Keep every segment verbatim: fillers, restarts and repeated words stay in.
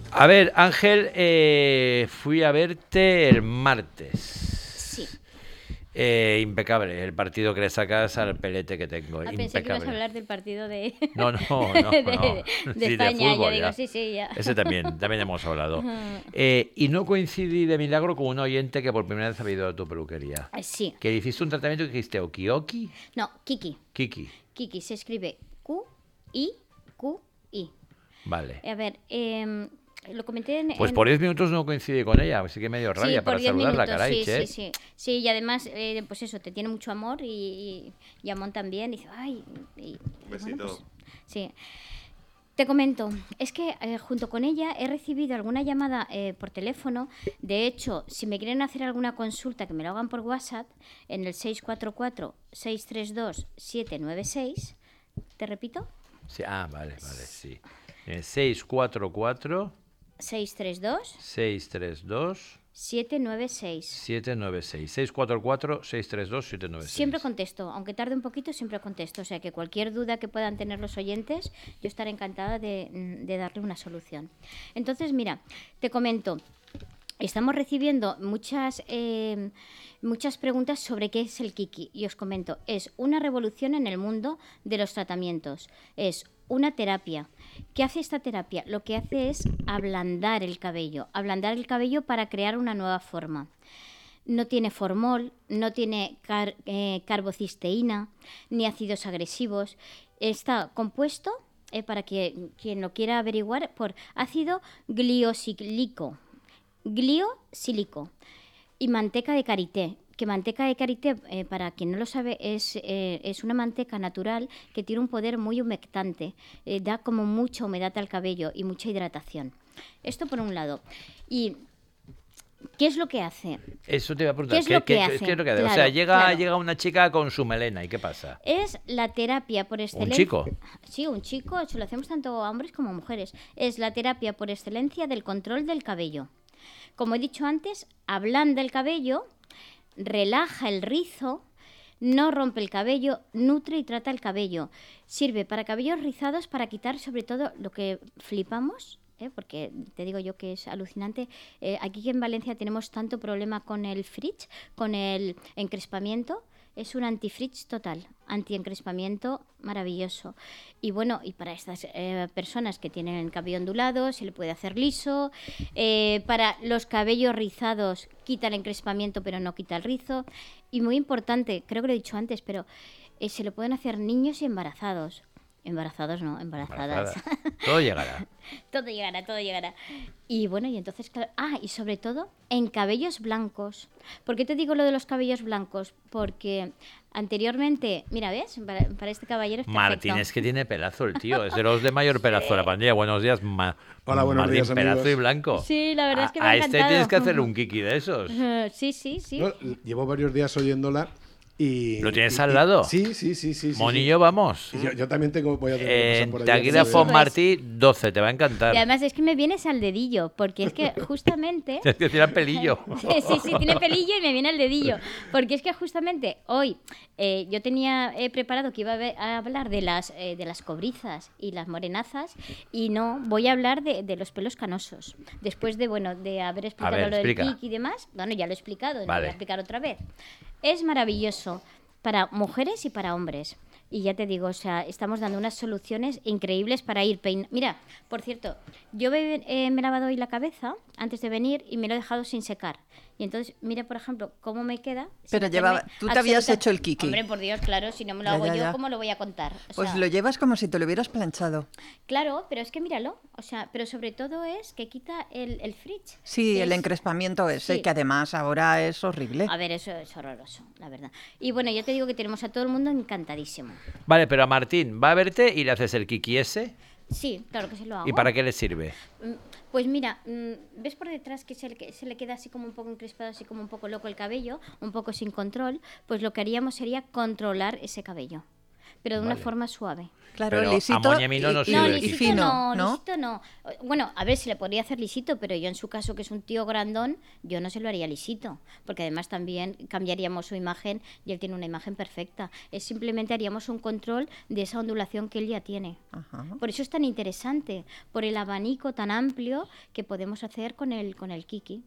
A ver, Ángel, eh, fui a verte el martes. Sí. Eh, impecable, el partido que le sacas al pelete que tengo. Ah, impecable. pensé que ibas a hablar del partido de, no, no, no, no. de, de, de sí, España. de fútbol, ya digo, ya. sí, sí, ya. Ese también, también hemos hablado. Eh, y no coincidí de milagro con un oyente que por primera vez ha ido a tu peluquería. Ah, sí. Que hiciste un tratamiento que dijiste Okioki. No, Kiki. Kiki. Kiki se escribe Q I Q I. Vale. A ver, eh, lo comenté en... Pues en... por diez minutos no coincidí con ella, así que medio rabia sí, para por diez saludarla, minutos, caray, sí, che. sí, sí. Sí, y además, eh, pues eso, te tiene mucho amor y, y, y Amón también. Dice, ay... Y, Un besito. bueno, pues, sí. Te comento, es que eh, junto con ella he recibido alguna llamada eh, por teléfono. De hecho, si me quieren hacer alguna consulta, que me lo hagan por WhatsApp, en el seis cuatro cuatro, seis tres dos, siete nueve seis. ¿Te repito? Sí, ah, vale, vale, sí. Eh, seis cuatro cuatro, seis tres dos, seis tres dos, siete nueve seis. siete nueve seis. seis cuatro cuatro, seis tres dos, siete nueve seis. Siempre contesto, aunque tarde un poquito, siempre contesto. O sea que cualquier duda que puedan tener los oyentes, yo estaré encantada de, de darle una solución. Entonces, mira, te comento. Estamos recibiendo muchas, eh, muchas preguntas sobre qué es el Kiki. Y os comento, es una revolución en el mundo de los tratamientos. Es una terapia. ¿Qué hace esta terapia? Lo que hace es ablandar el cabello. Ablandar el cabello para crear una nueva forma. No tiene formol, no tiene car eh, carbocisteína, ni ácidos agresivos. Está compuesto, eh, para que quien lo quiera averiguar, por ácido gliosílico. Gliosílico y manteca de karité, que manteca de karité, eh, para quien no lo sabe, es, eh, es una manteca natural que tiene un poder muy humectante, eh, da como mucha humedad al cabello y mucha hidratación. Esto por un lado. Y ¿qué es lo que hace? Eso te iba a preguntar. ¿Qué es lo ¿Qué, que qué, hace? qué es lo que hace? Claro, o sea, llega, claro. llega una chica con su melena, ¿y qué pasa? Es la terapia por excelencia. ¿Un chico? Sí, un chico, eso lo hacemos tanto a hombres como a mujeres. Es la terapia por excelencia del control del cabello. Como he dicho antes, ablanda el cabello, relaja el rizo, no rompe el cabello, nutre y trata el cabello. Sirve para cabellos rizados, para quitar sobre todo lo que flipamos, ¿eh? Porque te digo yo que es alucinante. Eh, aquí en Valencia tenemos tanto problema con el frizz, con el encrespamiento. Es un anti-frizz total, anti-encrespamiento maravilloso. Y bueno, y para estas eh, personas que tienen el cabello ondulado, se le puede hacer liso. Eh, para los cabellos rizados, quita el encrespamiento, pero no quita el rizo. Y muy importante, creo que lo he dicho antes, pero eh, se lo pueden hacer niños y embarazados. Embarazados no, embarazadas. Embarazada. Todo llegará. Todo llegará, todo llegará. Y bueno, y entonces, claro, ah, y sobre todo en cabellos blancos. ¿Por qué te digo lo de los cabellos blancos? Porque anteriormente, mira, ¿ves? Para, para este caballero es perfecto. Martín es que tiene pelazo el tío, es de los de mayor pelazo de la pandilla. Buenos días, Ma Hola, buenos Martín, días, pelazo amigos. y blanco. Sí, la verdad es que me a, ha a este encantado. tienes que hacerle un kiki de esos. Sí, sí, sí. No, llevo varios días oyéndola y... ¿Lo tienes y- al y- lado? Sí, sí, sí, sí. sí, Monillo, sí. vamos. Y Yo, yo también tengo, voy a tener que pasar En por allí. Taguida Sí, Font pues. Martí, doce, te va a encantar. Y además es que me vienes al dedillo, porque es que justamente... Es que tiene pelillo. Sí, sí, tiene pelillo y me viene el dedillo. Porque es que justamente hoy eh, yo tenía eh, preparado que iba a, ve- a hablar de las, eh, de las cobrizas y las morenazas y no, voy a hablar de, de los pelos canosos. Después de, bueno, de haber explicado ver, lo del explica. pic y demás, bueno, ya lo he explicado, no Vale. lo voy a explicar otra vez. Es maravilloso para mujeres y para hombres. Y ya te digo, o sea, estamos dando unas soluciones increíbles para ir peinando. Mira, por cierto, yo me, eh, me he lavado hoy la cabeza antes de venir y me lo he dejado sin secar. Y entonces, mira, por ejemplo, cómo me queda. sin Pero hacerme llevaba- tú te habías absoluta- hecho el kiki. Hombre, por Dios, claro, si no me lo Ya, hago ya, yo, ya. ¿cómo lo voy a contar? O Pues sea, lo llevas como si te lo hubieras planchado. Claro, pero es que míralo, o sea, pero sobre todo es que quita el, el frizz. Sí, que el es- encrespamiento ese, sí. que además ahora es horrible. A ver, eso es horroroso, la verdad. Y bueno, yo te digo que tenemos a todo el mundo encantadísimo. Vale, pero a Martín va a verte y le haces el kiki ese. Sí, claro que se lo hago. ¿Y para qué le sirve? Mm, Pues mira, mm, ¿ves por detrás que se le, que se le queda así como un poco encrespado, así como un poco loco el cabello, un poco sin control? Pues lo que haríamos sería controlar ese cabello. pero de una Vale. forma suave. Claro, Pero lisito amoñamino no y, sirve. No, el lisito kiki. no, ¿no? lisito no. Bueno, a ver, si le podría hacer lisito, pero yo en su caso, que es un tío grandón, yo no se lo haría lisito, porque además también cambiaríamos su imagen y él tiene una imagen perfecta. Es simplemente haríamos un control de esa ondulación que él ya tiene. Ajá. Por eso es tan interesante, por el abanico tan amplio que podemos hacer con el, con el kiki.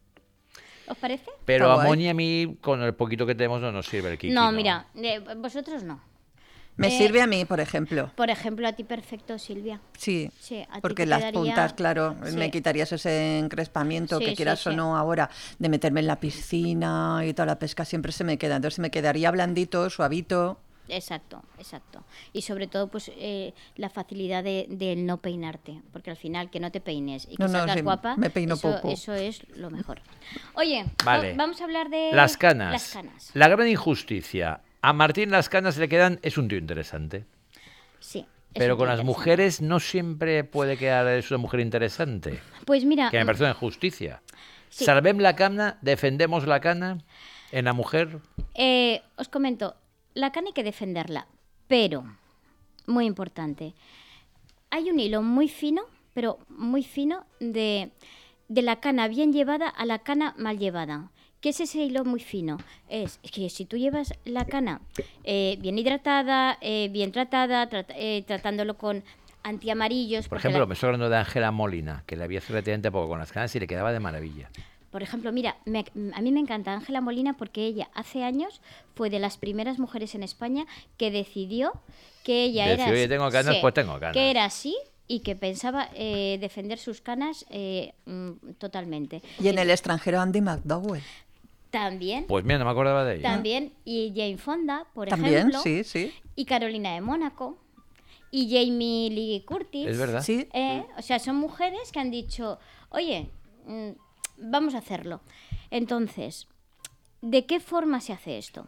¿Os parece? Pero Está a guay. Moni y a mí, con el poquito que tenemos, no nos sirve el kiki. no, mira, eh, vosotros no. Me Eh, sirve a mí, por ejemplo. Por ejemplo, a ti perfecto, Silvia. Sí, Sí, a ti porque te las quedaría- puntas, claro, Sí. me quitarías ese encrespamiento Sí, que sí, quieras o sí. no ahora de meterme en la piscina y toda la pesca siempre se me queda. Entonces me quedaría blandito, suavito. Exacto, exacto. Y sobre todo, pues eh, la facilidad de, del no peinarte, porque al final que no te peines y que No, no, salgas sí, guapa, me peino eso, poco. eso es lo mejor. Oye, Vale. va- vamos a hablar de Las canas. Las canas. La gran injusticia. A Martín las canas le quedan... Es un tío interesante. Sí. es Pero un con tío las interesante. mujeres no siempre puede quedar es una mujer interesante. Pues mira, Que me parece una injusticia. Sí. Salvem la cana, defendemos la cana en la mujer. eh, os comento, la cana hay que defenderla, pero, muy importante, hay un hilo muy fino, pero muy fino, de, de la cana bien llevada a la cana mal llevada. ¿Qué es ese hilo muy fino? Es que si tú llevas la cana eh, bien hidratada, eh, bien tratada, trat- eh, tratándolo con antiamarillos... Por porque ejemplo, la- me estoy hablando de Ángela Molina, que le había hecho relativamente poco con las canas y le quedaba de maravilla. Por ejemplo, mira, me- a mí me encanta Ángela Molina porque ella hace años fue de las primeras mujeres en España que decidió que ella Decidió, era "Oye, así". tengo canas, pues tengo canas. Que era así y que pensaba eh, defender sus canas eh, mm, totalmente. Y en el extranjero Andy McDowell. También, Pues mira, no me acordaba de ella. también, y Jane Fonda, por También, ejemplo, sí, sí. y Carolina de Mónaco, y Jamie Lee Curtis. Es verdad. Sí. Eh, o sea, son mujeres que han dicho, oye, mm, vamos a hacerlo. Entonces, ¿de qué forma se hace esto?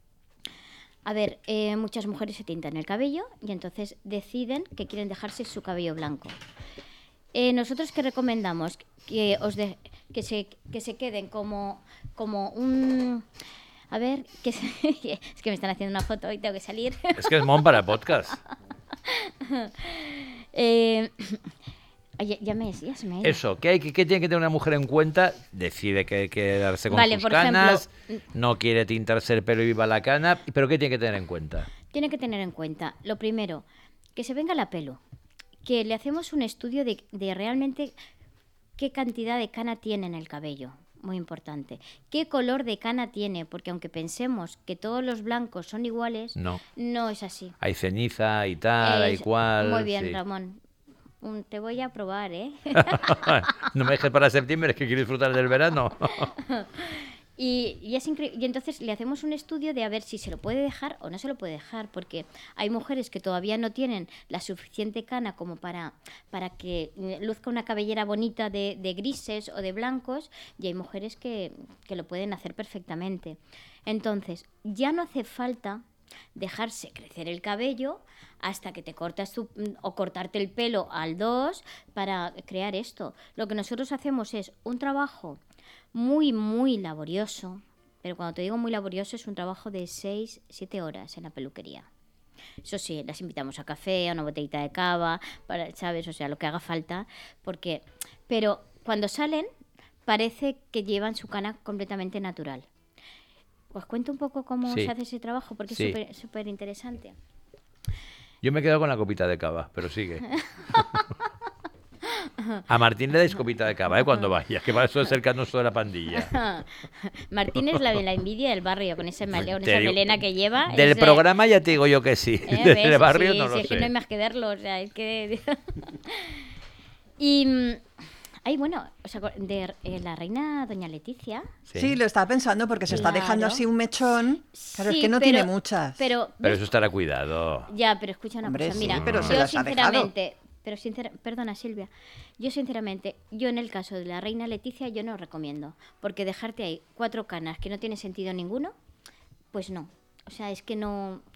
A ver, eh, muchas mujeres se tintan el cabello y entonces deciden que quieren dejarse su cabello blanco. Eh, nosotros que recomendamos que os de- que se que se queden como como un a ver, que se- es que me están haciendo una foto y tengo que salir. Es que es mon para el podcast. Eh, oye, ya me ya se me ha ido. Eso, ¿qué, hay, que- qué tiene que tener una mujer en cuenta? Decide que quedarse con Vale, sus por canas, ejemplo, no quiere tintarse el pelo y viva la cana, pero ¿qué tiene que tener en cuenta? Tiene que tener en cuenta, lo primero, que se venga la pelo, que le hacemos un estudio de, de realmente qué cantidad de cana tiene en el cabello, muy importante. ¿Qué color de cana tiene? Porque aunque pensemos que todos los blancos son iguales, No. no es así. Hay ceniza y tal, hay Es- cual. Muy bien, sí. Ramón. Un- te voy a probar, ¿eh? No me dejes para septiembre, es que quiero disfrutar del verano. Y, y es incre- y entonces le hacemos un estudio de a ver si se lo puede dejar o no se lo puede dejar, porque hay mujeres que todavía no tienen la suficiente cana como para, para que eh, luzca una cabellera bonita de, de grises o de blancos, y hay mujeres que, que lo pueden hacer perfectamente. Entonces, ya no hace falta dejarse crecer el cabello hasta que te cortas tu, o cortarte el pelo al dos para crear esto. Lo que nosotros hacemos es un trabajo muy, muy laborioso, pero cuando te digo muy laborioso es un trabajo de seis, siete horas en la peluquería. Eso sí, las invitamos a café, a una botellita de cava, para, ¿sabes? O sea, lo que haga falta, porque... Pero cuando salen, parece que llevan su cana completamente natural. Os cuento un poco cómo Sí. se hace ese trabajo, porque Sí. es súper súper interesante. Yo me he quedado con la copita de cava, pero sigue. A Martín le dais copita de cava, ¿eh? Cuando vaya, que para eso es el canoso de la pandilla. Martín es la, la envidia del barrio, con ese melón, Te esa digo, melena que lleva. Del es, eh, programa ya te digo yo que sí. ¿eh? Del ¿Ves? barrio Sí, no sí, lo es que no hay sé. más que verlo, o sea, es que... y... mm, ay, bueno, o sea, de eh, la reina doña Leticia... Sí. Sí, lo estaba pensando porque se está dejando Claro. así un mechón. Claro, Sí, es que no pero- tiene muchas. Pero, Pero ¿ves? eso estará cuidado. Ya, pero escucha una Hombre, cosa, sí, mira, pero se yo las ha dejado. sinceramente, pero sincera, perdona Silvia, yo sinceramente, yo en el caso de la reina Leticia yo no recomiendo, porque dejarte ahí cuatro canas que no tiene sentido ninguno, pues no. O sea, es que no,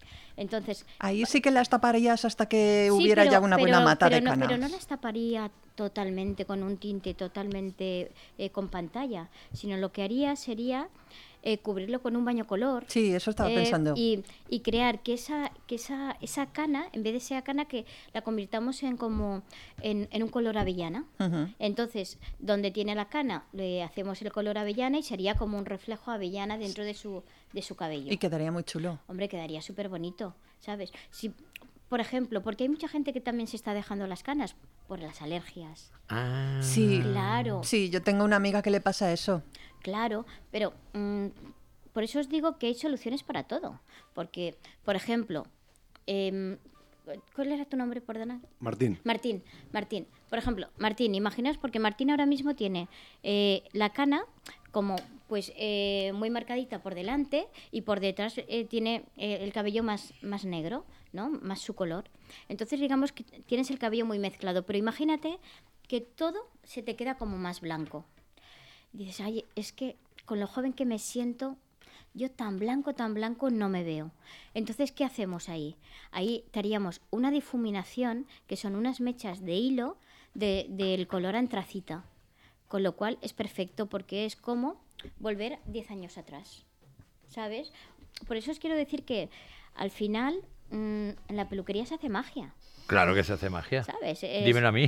Entonces, Ahí sí que las taparías hasta que sí, hubiera pero- ya una buena pero- mata pero de no, canas. Pero no las taparía totalmente con un tinte totalmente eh, con pantalla, sino lo que haría sería eh, cubrirlo con un baño color. Sí, eso estaba eh, pensando. Y, y crear que esa que esa esa cana, en vez de ser cana, que la convirtamos en como en, en un color avellana. Ujú. Entonces, donde tiene la cana, le hacemos el color avellana y sería como un reflejo avellana dentro de su de su cabello. Y quedaría muy chulo. Hombre, quedaría súper bonito, ¿sabes? Si, por ejemplo, porque hay mucha gente que también se está dejando las canas por las alergias. Ah, Sí, Claro, sí, yo tengo una amiga que le pasa eso. claro, pero mm, por eso os digo que hay soluciones para todo. Porque, por ejemplo, em, ¿cuál era tu nombre, perdona? Martín. Martín, Martín. Por ejemplo, Martín, imaginaos, porque Martín ahora mismo tiene eh, la cana como pues eh, muy marcadita por delante y por detrás eh, tiene eh, el cabello más, más negro, ¿no? Más su color. Entonces digamos que tienes el cabello muy mezclado, pero imagínate que todo se te queda como más blanco. Y dices, ay, es que con lo joven que me siento, yo tan blanco, tan blanco no me veo. Entonces, ¿qué hacemos ahí? Ahí te haríamos una difuminación, que son unas mechas de hilo de- del color antracita. Con lo cual es perfecto porque es como volver diez años atrás, ¿sabes? Por eso os quiero decir que al final mm, en la peluquería se hace magia. claro que se hace magia. ¿Sabes? Es- Dímelo a mí.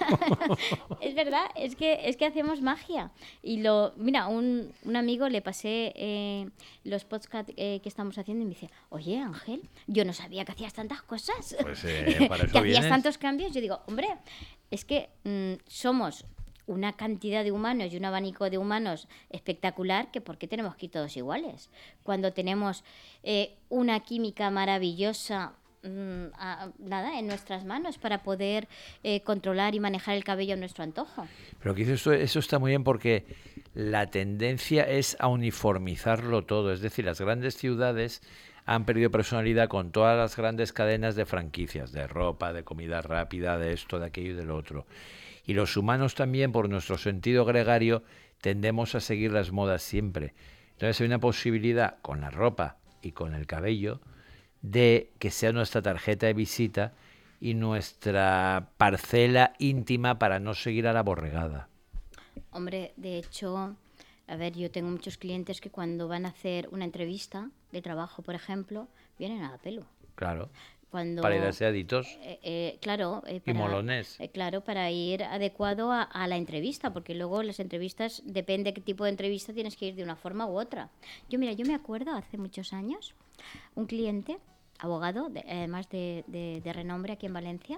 Es verdad, es que es que hacemos magia. Y lo, mira, un, un amigo le pasé eh, los podcasts eh, que estamos haciendo y me dice, oye Ángel, yo no sabía que hacías tantas cosas, Pues, eh, para eso que hacías vienes. tantos cambios. Yo digo, hombre, es que mm, somos una cantidad de humanos y un abanico de humanos espectacular, que ¿por qué tenemos que ir todos iguales? Cuando tenemos eh, una química maravillosa mm, a- nada, en nuestras manos para poder eh, controlar y manejar el cabello a nuestro antojo. Pero que dices tú, eso está muy bien porque la tendencia es a uniformizarlo todo. Es decir, las grandes ciudades han perdido personalidad con todas las grandes cadenas de franquicias, de ropa, de comida rápida, de esto, de aquello y del otro. Y los humanos también, por nuestro sentido gregario, tendemos a seguir las modas siempre. Entonces hay una posibilidad con la ropa y con el cabello de que sea nuestra tarjeta de visita y nuestra parcela íntima para no seguir a la borregada. Hombre, de hecho, a ver, yo tengo muchos clientes que cuando van a hacer una entrevista de trabajo, por ejemplo, vienen a la pelo. Claro, Cuando, para ir a aseaditos. eh, eh, claro, eh, Y para, molones. eh, claro, para ir adecuado a, a la entrevista, porque luego las entrevistas, depende qué tipo de entrevista, tienes que ir de una forma u otra. Yo, mira, yo me acuerdo hace muchos años, un cliente, abogado, de- además de, de- de renombre aquí en Valencia,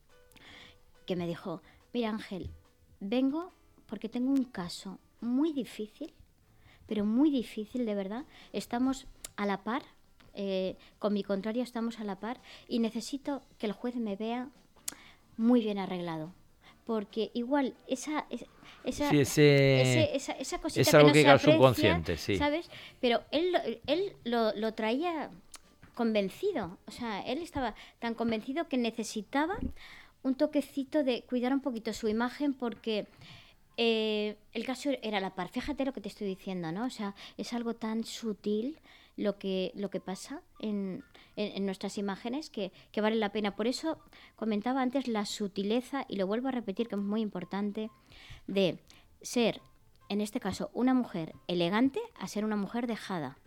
que me dijo, mira Ángel, vengo porque tengo un caso muy difícil, pero muy difícil de verdad. Estamos a la par, eh, con mi contrario estamos a la par y necesito que el juez me vea muy bien arreglado. Porque igual esa, es- esa, Sí, ese- ese- esa, esa cosita es que algo no que se llega al aprecia, subconsciente, sí. ¿sabes? Pero él, lo- él lo, lo traía convencido. O sea, él estaba tan convencido que necesitaba un toquecito de cuidar un poquito su imagen porque eh, el caso era la par. Fíjate lo que te estoy diciendo, ¿no? O sea, es algo tan sutil lo que, lo que pasa en, en, en nuestras imágenes que, que vale la pena. Por eso comentaba antes la sutileza, y lo vuelvo a repetir que es muy importante, de ser, en este caso, una mujer elegante a ser una mujer dejada.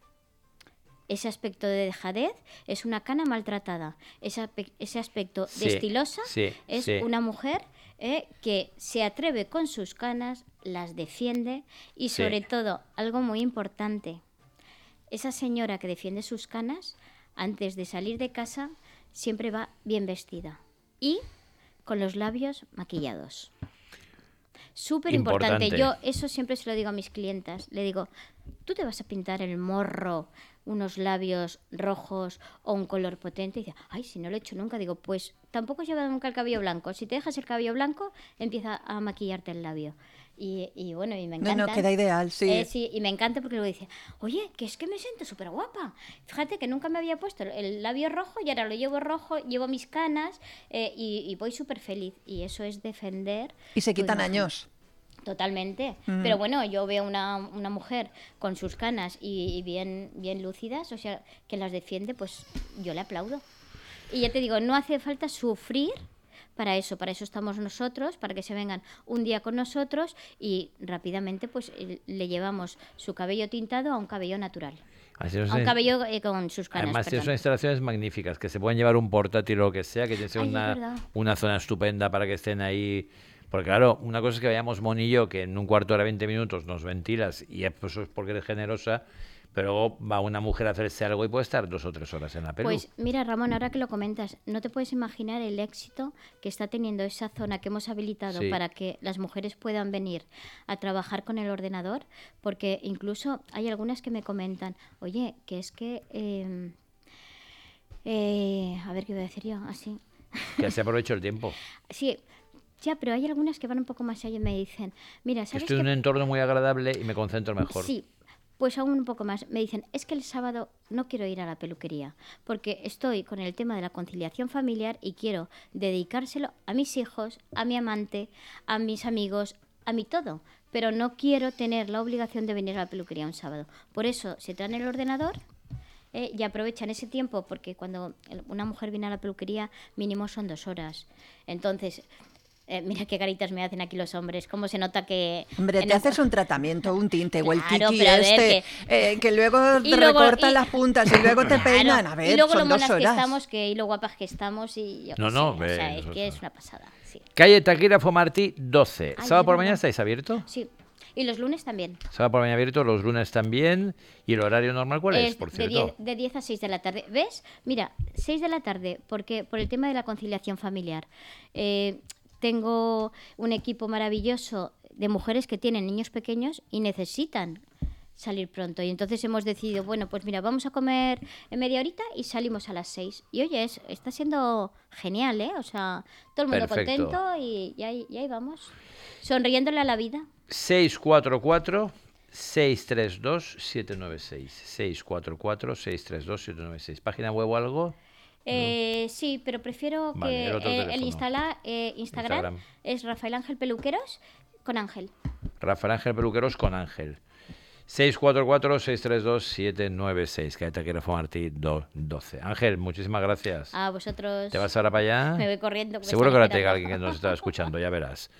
Ese aspecto de dejadez es una cana maltratada. Ese, ape- ese aspecto Sí, de estilosa sí, es sí. una mujer eh, que se atreve con sus canas, las defiende y Sí. sobre todo, algo muy importante, esa señora que defiende sus canas, antes de salir de casa, siempre va bien vestida y con los labios maquillados. Súper importante. Importante. Yo eso siempre se lo digo a mis clientas. Le digo, tú te vas a pintar el morro, unos labios rojos o un color potente. Y dice, ay, si no lo he hecho nunca. Digo, pues tampoco lleva nunca el cabello blanco. Si te dejas el cabello blanco, empieza a maquillarte el labio. Y, y bueno, y me No, encanta. no, queda ideal, sí. Eh, sí, y me encanta porque luego dice, oye, que es que me siento súper guapa. Fíjate que nunca me había puesto el, el labio rojo y ahora lo llevo rojo, llevo mis canas eh, y, y voy súper feliz. Y eso es defender. Y se tu quitan imagen. años. Totalmente. Mm. Pero bueno, yo veo una, una mujer con sus canas y, y bien, bien lúcidas, o sea, que las defiende, pues yo le aplaudo. Y ya te digo, no hace falta sufrir para eso, para eso estamos nosotros, para que se vengan un día con nosotros y rápidamente pues le llevamos su cabello tintado a un cabello natural. Así A un cabello eh, con sus canas. Además, tienes perdón. unas instalaciones magníficas, que se pueden llevar un portátil o lo que sea, que tienes Ay, es una, verdad. una zona estupenda para que estén ahí. Porque claro, una cosa es que vayamos Moni y yo, que en un cuarto de hora, veinte minutos nos ventilas, y eso es porque eres generosa, pero luego va una mujer a hacerse algo y puede estar dos o tres horas en la pelu. Pues mira, Ramón, ahora que lo comentas, no te puedes imaginar el éxito que está teniendo esa zona que hemos habilitado Sí. para que las mujeres puedan venir a trabajar con el ordenador, porque incluso hay algunas que me comentan, oye, que es que... eh, eh, a ver qué voy a decir yo, así. Que se aproveche el tiempo. Sí, ya, pero hay algunas que van un poco más allá y me dicen, mira, Que ¿sabes estoy en qué? un entorno muy agradable y me concentro mejor. Sí, pues aún un poco más. Me dicen, es que el sábado no quiero ir a la peluquería porque estoy con el tema de la conciliación familiar y quiero dedicárselo a mis hijos, a mi amante, a mis amigos, a mi todo. Pero no quiero tener la obligación de venir a la peluquería un sábado. Por eso se traen el ordenador eh, y aprovechan ese tiempo porque cuando el- una mujer viene a la peluquería mínimo son dos horas. Entonces... Eh, mira qué caritas me hacen aquí los hombres, cómo se nota que... Hombre, en te el- haces un tratamiento, un tinte o el Claro, tiki pero a ver, este, eh, que luego Y te luego- recortan y- las puntas y luego te Claro, peinan. A ver, y luego lo son dos monas que horas. estamos, que, y lo guapas que estamos y yo qué No, sé, no, o sea, ve, es eso que es- es una pasada, sí. Calle Taquígrafo Martí, doce. Ay, ¿Sábado es por verdad. mañana estáis abierto? Sí, y los lunes también. Sábado por mañana abierto, los lunes también. ¿Y el horario normal cuál es, por de cierto? diez, de diez a seis de la tarde. ¿Ves? Mira, seis de la tarde, porque por el tema de la conciliación familiar. Eh, tengo un equipo maravilloso de mujeres que tienen niños pequeños y necesitan salir pronto. Y entonces hemos decidido, bueno, pues mira, vamos a comer en media horita y salimos a las seis. Y oye, es, está siendo genial, ¿eh? O sea, todo el mundo Perfecto. contento y, y, ahí, y ahí vamos. Sonriéndole a la vida. seis cuatro cuatro, seis tres dos, siete nueve seis. seis cuatro cuatro, seis tres dos, siete nueve seis. ¿Página web o algo? Eh, sí, pero prefiero Vale, que el otro eh, el teléfono. instala, eh, Instagram, Instagram. es Rafael Ángel Peluqueros con Ángel. Rafael Ángel Peluqueros con Ángel. seis cuatro cuatro, seis tres dos, siete nueve seis. Calle Taquígrafo Martí, doce. Ángel, muchísimas gracias. A vosotros. ¿Te vas ahora para allá? Me voy corriendo. que me Seguro que están ahora te llega esperando. alguien que nos está escuchando, ya verás.